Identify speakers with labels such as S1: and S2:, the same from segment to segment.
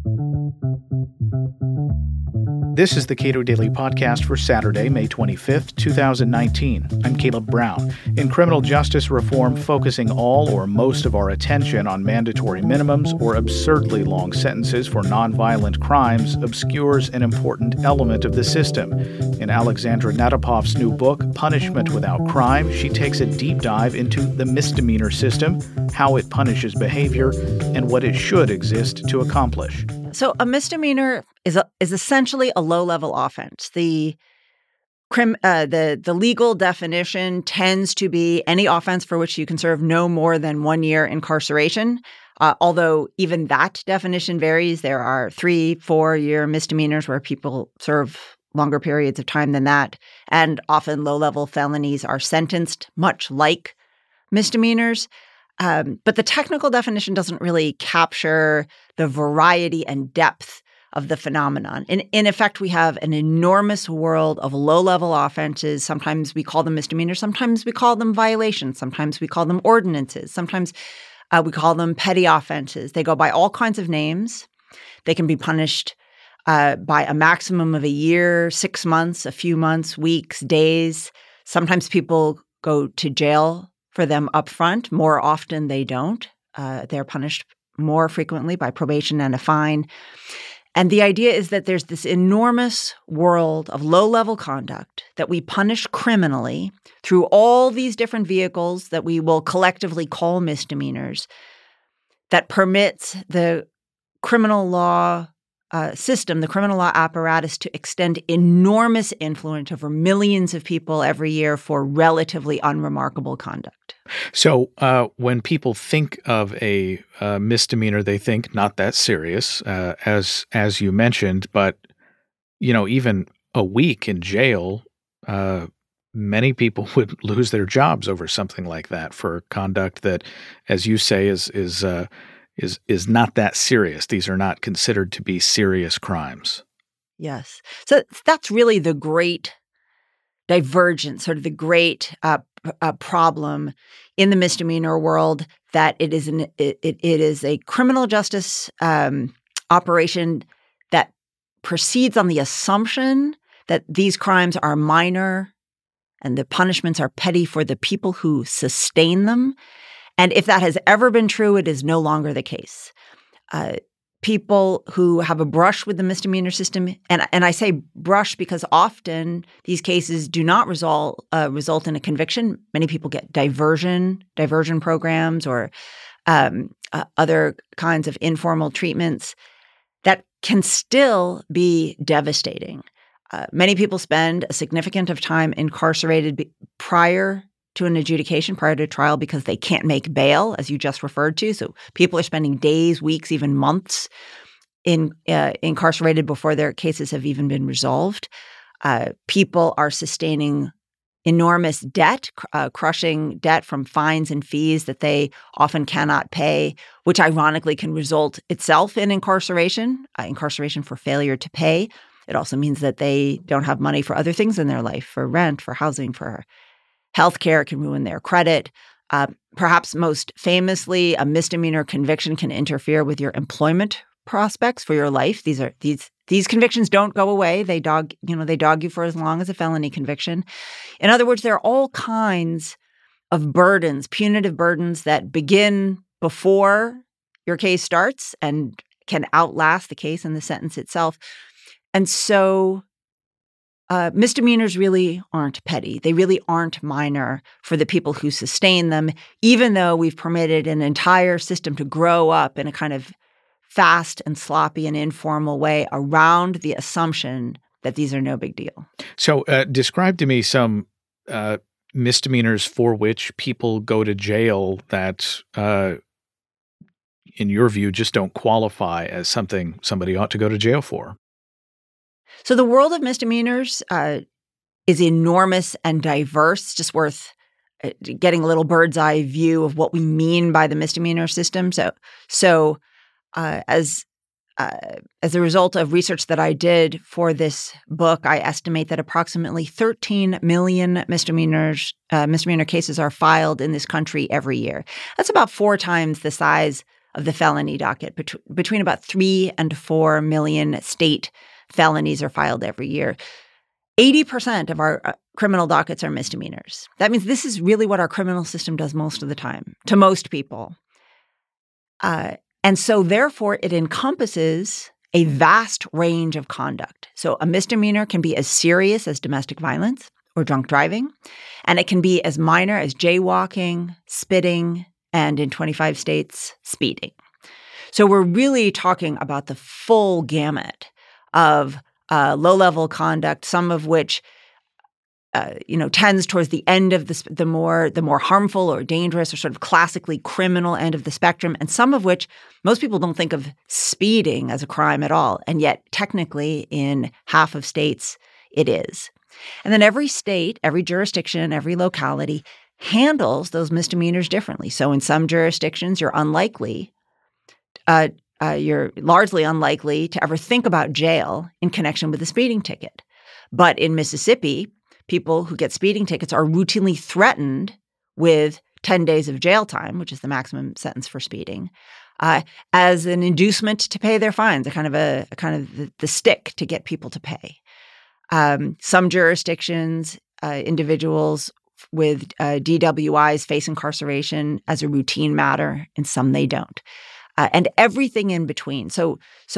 S1: This is the Cato Daily Podcast for Saturday, May 25th, 2019. I'm Caleb Brown. In criminal justice reform, focusing all or most of our attention on mandatory minimums or absurdly long sentences for nonviolent crimes obscures an important element of the system. In Alexandra Nadapov's new book, Punishment Without Crime, she takes a deep dive into the misdemeanor system, how it punishes behavior, and what it should exist to accomplish.
S2: So a misdemeanor is essentially a low-level offense. The legal definition tends to be any offense for which you can serve no more than 1 year incarceration. Although even that definition varies. There are 3-4-year misdemeanors where people serve longer periods of time than that. And often low-level felonies are sentenced much like misdemeanors. But the technical definition doesn't really capture the variety and depth of the phenomenon. In effect, we have an enormous world of low-level offenses. Sometimes we call them misdemeanors. Sometimes we call them violations. Sometimes we call them ordinances. Sometimes we call them petty offenses. They go by all kinds of names. They can be punished by a maximum of a year, 6 months, a few months, weeks, days. Sometimes people go to jail for them up front. More often they don't. They're punished more frequently by probation and a fine. And the idea is that there's this enormous world of low-level conduct that we punish criminally through all these different vehicles that we will collectively call misdemeanors that permits the criminal law system, the criminal law apparatus, to extend enormous influence over millions of people every year for relatively unremarkable conduct.
S1: So when people think of a misdemeanor, they think not that serious, as you mentioned, but even a week in jail, many people would lose their jobs over something like that for conduct that, as you say, is not that serious. These are not considered to be serious crimes.
S2: Yes. So that's really the great divergence, sort of the great problem in the misdemeanor world, that it is a criminal justice operation that proceeds on the assumption that these crimes are minor and the punishments are petty for the people who sustain them. And if that has ever been true, it is no longer the case. People who have a brush with the misdemeanor system, and I say brush because often these cases do not result in a conviction. Many people get diversion programs or other kinds of informal treatments that can still be devastating. Many people spend a significant of time incarcerated prior to an adjudication, prior to trial, because they can't make bail, as you just referred to. So people are spending days, weeks, even months incarcerated before their cases have even been resolved. People are sustaining enormous debt, crushing debt from fines and fees that they often cannot pay, which ironically can result itself in incarceration for failure to pay. It also means that they don't have money for other things in their life, for rent, for housing, for healthcare. Can ruin their credit. Perhaps most famously, a misdemeanor conviction can interfere with your employment prospects for your life. These convictions don't go away. They dog you for as long as a felony conviction. In other words, there are all kinds of burdens, punitive burdens that begin before your case starts and can outlast the case and the sentence itself. And so misdemeanors really aren't petty. They really aren't minor for the people who sustain them, even though we've permitted an entire system to grow up in a kind of fast and sloppy and informal way around the assumption that these are no big deal.
S1: So describe to me some misdemeanors for which people go to jail that, in your view, just don't qualify as something somebody ought to go to jail for.
S2: So the world of misdemeanors is enormous and diverse. It's just worth getting a little bird's eye view of what we mean by the misdemeanor system. So as a result of research that I did for this book, I estimate that approximately 13 million misdemeanor cases are filed in this country every year. That's about 4 times the size of the felony docket. Between about 3 and 4 million state felonies are filed every year. 80% of our criminal dockets are misdemeanors. That means this is really what our criminal system does most of the time, to most people. And so, therefore, it encompasses a vast range of conduct. So a misdemeanor can be as serious as domestic violence or drunk driving, and it can be as minor as jaywalking, spitting, and in 25 states, speeding. So we're really talking about the full gamut of low-level conduct, some of which tends towards the end of the more harmful or dangerous or sort of classically criminal end of the spectrum, and some of which most people don't think of speeding as a crime at all, and yet technically in half of states it is. And then every state, every jurisdiction, every locality handles those misdemeanors differently. So in some jurisdictions, you're largely unlikely to ever think about jail in connection with a speeding ticket. But in Mississippi, people who get speeding tickets are routinely threatened with 10 days of jail time, which is the maximum sentence for speeding, as an inducement to pay their fines, a kind of the stick to get people to pay. Some jurisdictions, individuals with DWIs face incarceration as a routine matter, and some they don't, and everything in between. So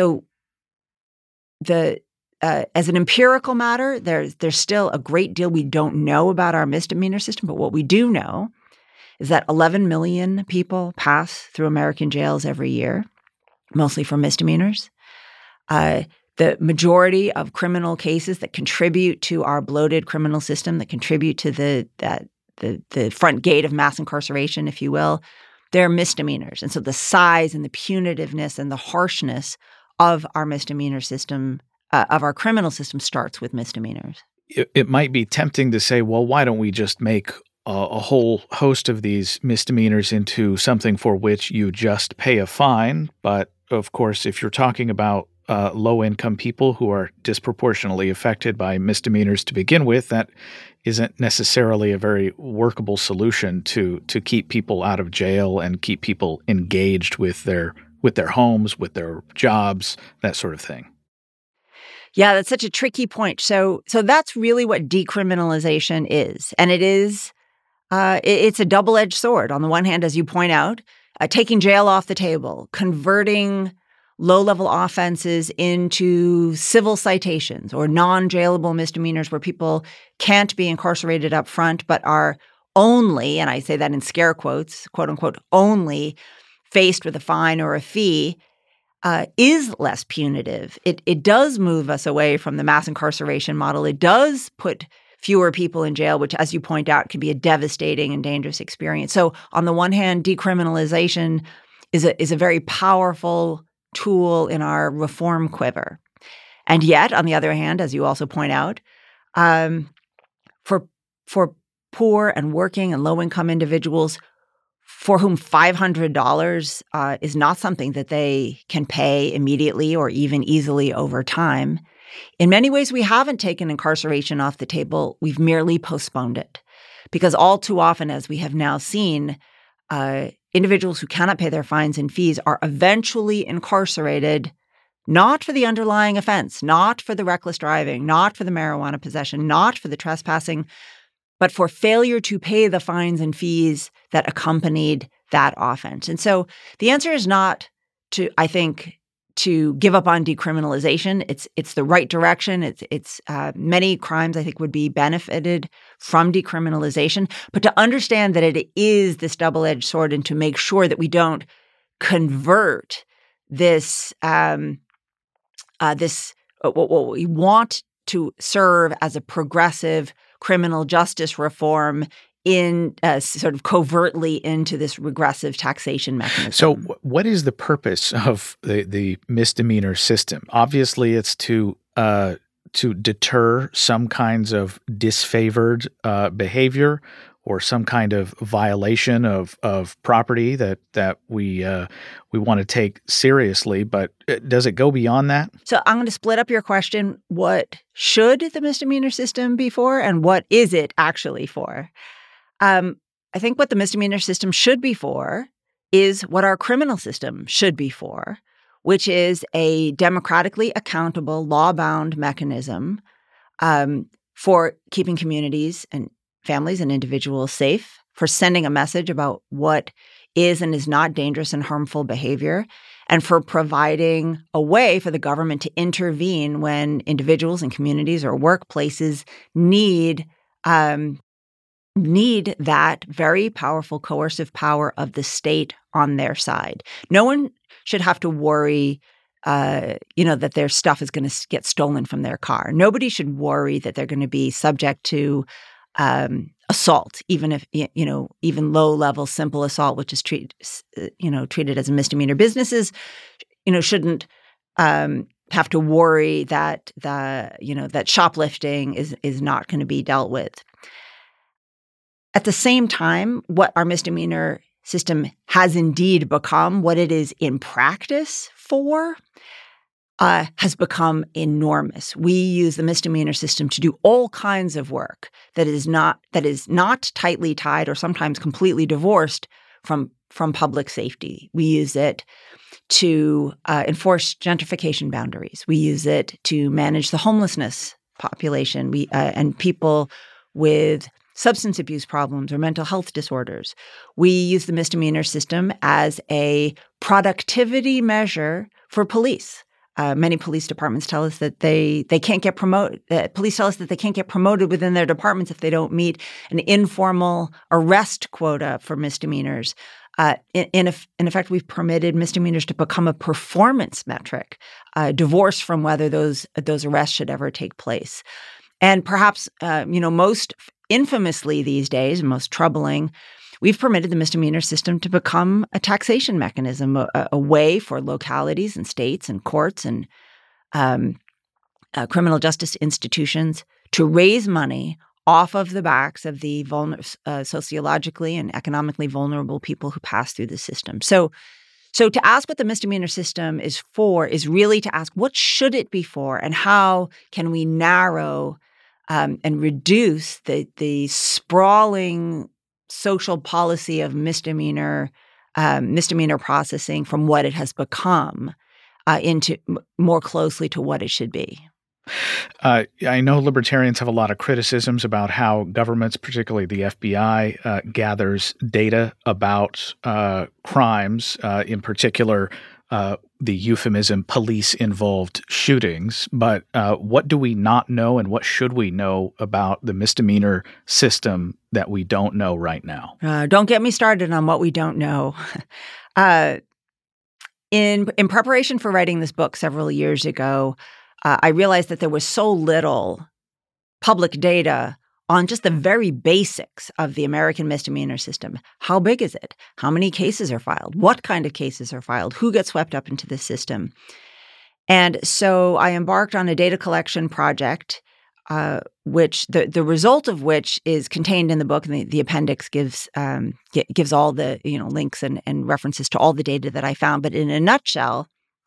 S2: as an empirical matter, there's still a great deal we don't know about our misdemeanor system, but what we do know is that 11 million people pass through American jails every year, mostly for misdemeanors. The majority of criminal cases that contribute to our bloated criminal system, that contribute to the front gate of mass incarceration, if you will, they're misdemeanors. And so the size and the punitiveness and the harshness of our misdemeanor system, of our criminal system, starts with misdemeanors.
S1: It might be tempting to say, well, why don't we just make a whole host of these misdemeanors into something for which you just pay a fine? But of course, if you're talking about low-income people who are disproportionately affected by misdemeanors to begin with, that isn't necessarily a very workable solution to keep people out of jail and keep people engaged with their homes, with their jobs, that sort of thing.
S2: Yeah, that's such a tricky point. So that's really what decriminalization is, and it's a double-edged sword. On the one hand, as you point out, taking jail off the table, converting low-level offenses into civil citations or non-jailable misdemeanors where people can't be incarcerated up front but are only, and I say that in scare quotes, quote unquote, only faced with a fine or a fee, is less punitive. It does move us away from the mass incarceration model. It does put fewer people in jail, which, as you point out, can be a devastating and dangerous experience. So on the one hand, decriminalization is a very powerful tool in our reform quiver. And yet, on the other hand, as you also point out, for poor and working and low-income individuals for whom $500 is not something that they can pay immediately or even easily over time, in many ways we haven't taken incarceration off the table. We've merely postponed it. Because all too often, as we have now seen, individuals who cannot pay their fines and fees are eventually incarcerated, not for the underlying offense, not for the reckless driving, not for the marijuana possession, not for the trespassing, but for failure to pay the fines and fees that accompanied that offense. And so the answer is not to give up on decriminalization. It's the right direction. It's many crimes, I think, would be benefited from decriminalization, but to understand that it is this double-edged sword and to make sure that we don't convert this what we want to serve as a progressive criminal justice reform in sort of covertly into this regressive taxation mechanism.
S1: So what is the purpose of the misdemeanor system? Obviously, it's to deter some kinds of disfavored behavior or some kind of violation of property that we want to take seriously. But does it go beyond that?
S2: So I'm going to split up your question. What should the misdemeanor system be for, and what is it actually for? I think what the misdemeanor system should be for is what our criminal system should be for, which is a democratically accountable, law-bound mechanism for keeping communities and families and individuals safe, for sending a message about what is and is not dangerous and harmful behavior, and for providing a way for the government to intervene when individuals and communities or workplaces need that very powerful coercive power of the state on their side. No one should have to worry that their stuff is going to get stolen from their car. Nobody should worry that they're going to be subject to assault, even if even low-level, simple assault, which is treated as a misdemeanor. Businesses, shouldn't have to worry that that shoplifting is not going to be dealt with. At the same time, what our misdemeanor system has indeed become, what it is in practice for, has become enormous. We use the misdemeanor system to do all kinds of work that is not tightly tied or sometimes completely divorced from public safety. We use it to enforce gentrification boundaries. We use it to manage the homelessness population and people with substance abuse problems or mental health disorders. We use the misdemeanor system as a productivity measure for police. Many police departments tell us that they can't get promoted. Police tell us that they can't get promoted within their departments if they don't meet an informal arrest quota for misdemeanors. In effect, we've permitted misdemeanors to become a performance metric, divorced from whether those arrests should ever take place. And perhaps, most infamously these days, and most troubling, we've permitted the misdemeanor system to become a taxation mechanism, a way for localities and states and courts and criminal justice institutions to raise money off of the backs of the sociologically and economically vulnerable people who pass through the system. So to ask what the misdemeanor system is for is really to ask what should it be for, and how can we narrow and reduce the sprawling social policy of misdemeanor processing from what it has become into more closely to what it should be.
S1: I know libertarians have a lot of criticisms about how governments, particularly the FBI, gathers data about crimes, in particular the euphemism police-involved shootings. But what do we not know, and what should we know about the misdemeanor system that we don't know right now?
S2: Don't get me started on what we don't know. In preparation for writing this book several years ago, I realized that there was so little public data on just the very basics of the American misdemeanor system. How big is it? How many cases are filed? What kind of cases are filed? Who gets swept up into this system? And so I embarked on a data collection project, which the result of which is contained in the book, and the appendix gives all the links and references to all the data that I found. But in a nutshell,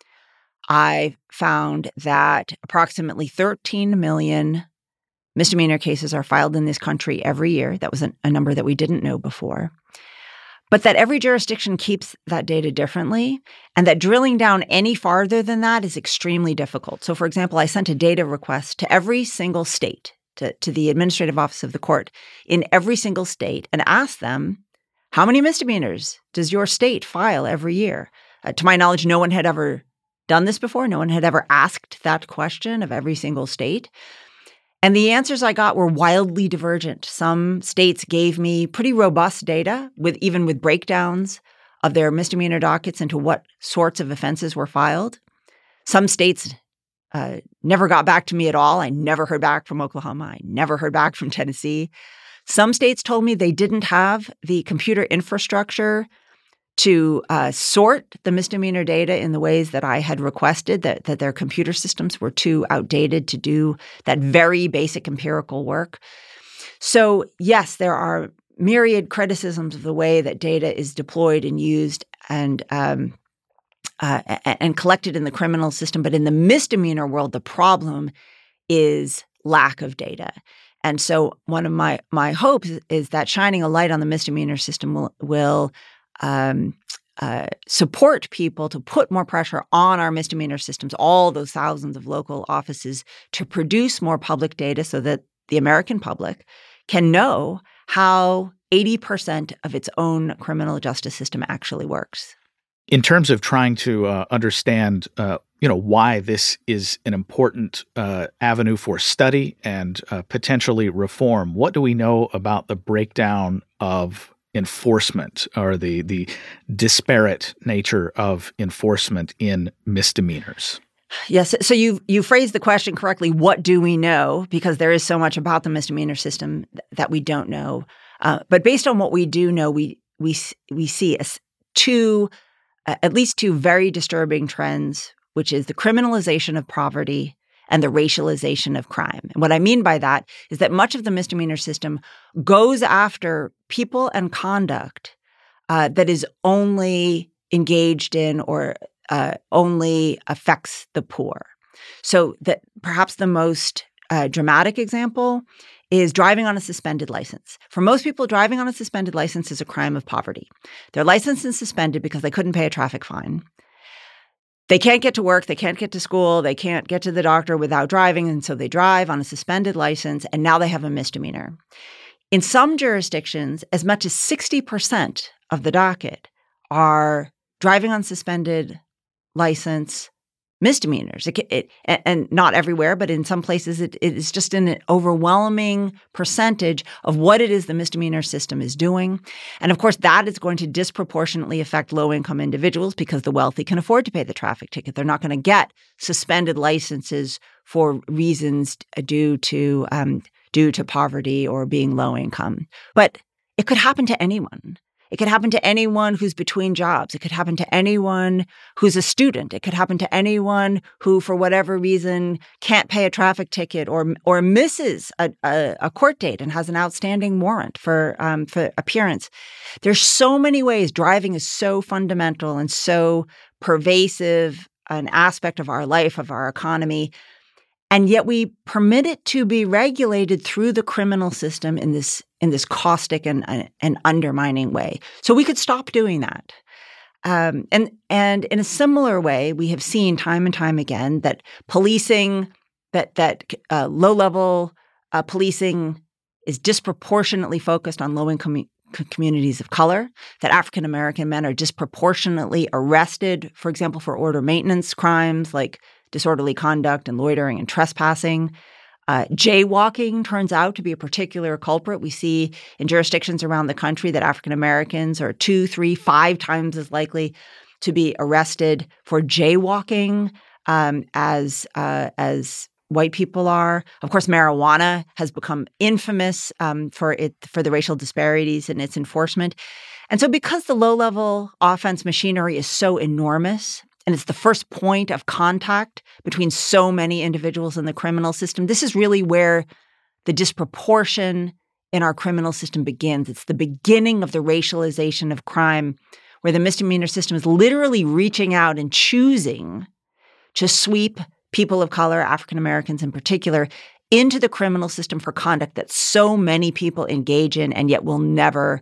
S2: I found that approximately 13 million misdemeanor cases are filed in this country every year. That was a number that we didn't know before. But that every jurisdiction keeps that data differently, and that drilling down any farther than that is extremely difficult. So, for example, I sent a data request to every single state, to the administrative office of the court in every single state, and asked them, how many misdemeanors does your state file every year? To my knowledge, no one had ever done this before. No one had ever asked that question of every single state. And the answers I got were wildly divergent. Some states gave me pretty robust data, even with breakdowns of their misdemeanor dockets into what sorts of offenses were filed. Some states never got back to me at all. I never heard back from Oklahoma. I never heard back from Tennessee. Some states told me they didn't have the computer infrastructure to sort the misdemeanor data in the ways that I had requested, that their computer systems were too outdated to do that very basic empirical work. So, yes, there are myriad criticisms of the way that data is deployed and used and collected in the criminal system. But in the misdemeanor world, the problem is lack of data. And so one of my hopes is that shining a light on the misdemeanor system will support people to put more pressure on our misdemeanor systems, all those thousands of local offices, to produce more public data so that the American public can know how 80% of its own criminal justice system actually works.
S1: In terms of trying to understand, why this is an important avenue for study and potentially reform, what do we know about the breakdown of enforcement or the disparate nature of enforcement in misdemeanors?
S2: Yes. So you phrased the question correctly. What do we know? Because there is so much about the misdemeanor system that we don't know. But based on what we do know, we see at least two very disturbing trends, which is the criminalization of poverty and the racialization of crime. And what I mean by that is that much of the misdemeanor system goes after people and conduct that is only engaged in or only affects the poor. So that perhaps the most dramatic example is driving on a suspended license. For most people, driving on a suspended license is a crime of poverty. Their license is suspended because they couldn't pay a traffic fine. They can't get to work, they can't get to school, they can't get to the doctor without driving, and so they drive on a suspended license, and now they have a misdemeanor. In some jurisdictions, as much as 60% of the docket are driving on suspended license misdemeanors. And not everywhere, but in some places, it is just an overwhelming percentage of what it is the misdemeanor system is doing. And of course, that is going to disproportionately affect low-income individuals because the wealthy can afford to pay the traffic ticket. They're not going to get suspended licenses for reasons due to poverty or being low income. But it could happen to anyone. It could happen to anyone who's between jobs. It could happen to anyone who's a student. It could happen to anyone who, for whatever reason, can't pay a traffic ticket or misses a court date and has an outstanding warrant for appearance. There's so many ways. Driving is so fundamental and so pervasive an aspect of our life, of our economy. And yet we permit it to be regulated through the criminal system in this caustic and undermining way. So we could stop doing that. And in a similar way, we have seen time and time again that policing, that low-level policing is disproportionately focused on low-income communities of color, that African American men are disproportionately arrested, for example, for order maintenance crimes like disorderly conduct and loitering and trespassing. Jaywalking turns out to be a particular culprit. We see in jurisdictions around the country that African Americans are 2, 3, 5 times as likely to be arrested for jaywalking as white people are. Of course, marijuana has become infamous for the racial disparities in its enforcement. And so because the low-level offense machinery is so enormous, and it's the first point of contact between so many individuals in the criminal system, this is really where the disproportion in our criminal system begins. It's the beginning of the racialization of crime, where the misdemeanor system is literally reaching out and choosing to sweep people of color, African Americans in particular, into the criminal system for conduct that so many people engage in and yet will never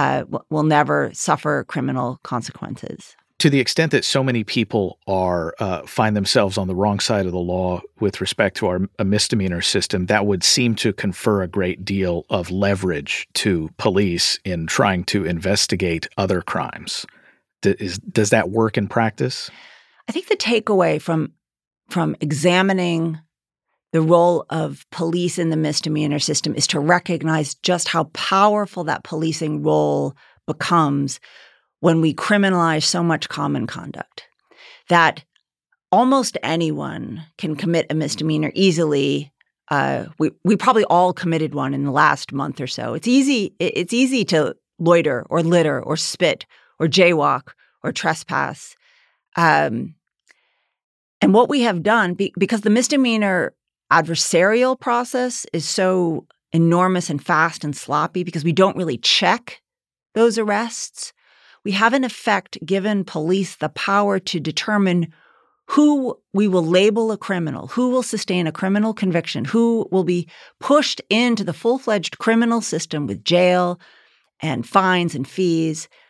S2: suffer criminal consequences.
S1: To the extent that so many people find themselves on the wrong side of the law with respect to our misdemeanor system, that would seem to confer a great deal of leverage to police in trying to investigate other crimes. Does that work in practice?
S2: I think the takeaway from examining the role of police in the misdemeanor system is to recognize just how powerful that policing role becomes when we criminalize so much common conduct, that almost anyone can commit a misdemeanor easily. We probably all committed one in the last month or so. It's easy to loiter or litter or spit or jaywalk or trespass. And what we have done, because the misdemeanor adversarial process is so enormous and fast and sloppy because we don't really check those arrests, we have in effect given police the power to determine who we will label a criminal, who will sustain a criminal conviction, who will be pushed into the full-fledged criminal system with jail and fines and fees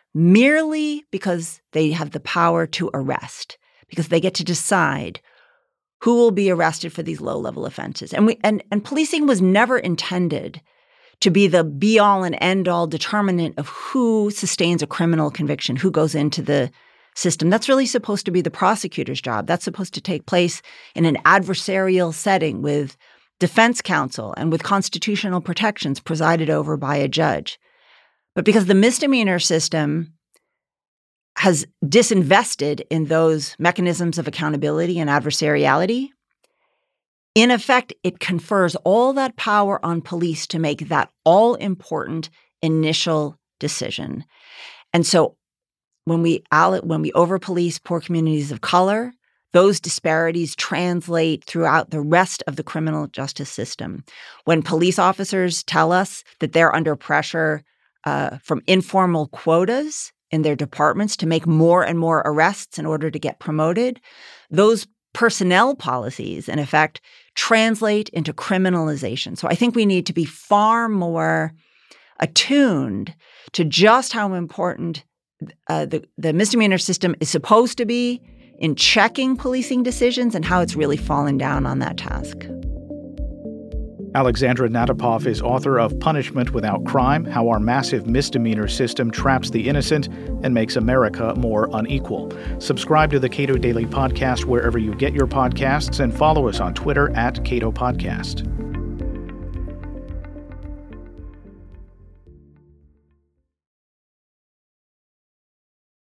S2: merely because they have the power to arrest, because they get to decide who will be arrested for these low-level offenses. And policing was never intended to be the be-all and end-all determinant of who sustains a criminal conviction, who goes into the system. That's really supposed to be the prosecutor's job. That's supposed to take place in an adversarial setting with defense counsel and with constitutional protections presided over by a judge. But because the misdemeanor system has disinvested in those mechanisms of accountability and adversariality, in effect, it confers all that power on police to make that all-important initial decision. And so when we over-police poor communities of color, those disparities translate throughout the rest of the criminal justice system. When police officers tell us that they're under pressure from informal quotas in their departments to make more and more arrests in order to get promoted, those personnel policies, in effect, translate into criminalization. So I think we need to be far more attuned to just how important the misdemeanor system is supposed to be in checking policing decisions and how it's really fallen down on that task.
S1: Alexandra Natapov is author of Punishment Without Crime: How Our Massive Misdemeanor System Traps the Innocent and Makes America More Unequal. Subscribe to the Cato Daily Podcast wherever you get your podcasts and follow us on Twitter @CatoPodcast.